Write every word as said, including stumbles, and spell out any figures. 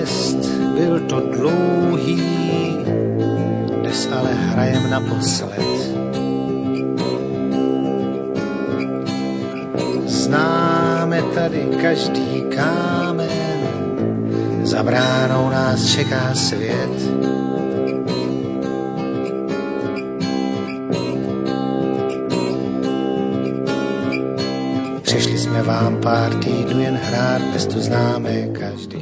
nájezd, byl to dlouhý, dnes ale hrajem naposled. Známe tady každý kámen, za bránou nás čeká svět. Přišli jsme vám pár týdnů jen hrát, dnes tu známe každý.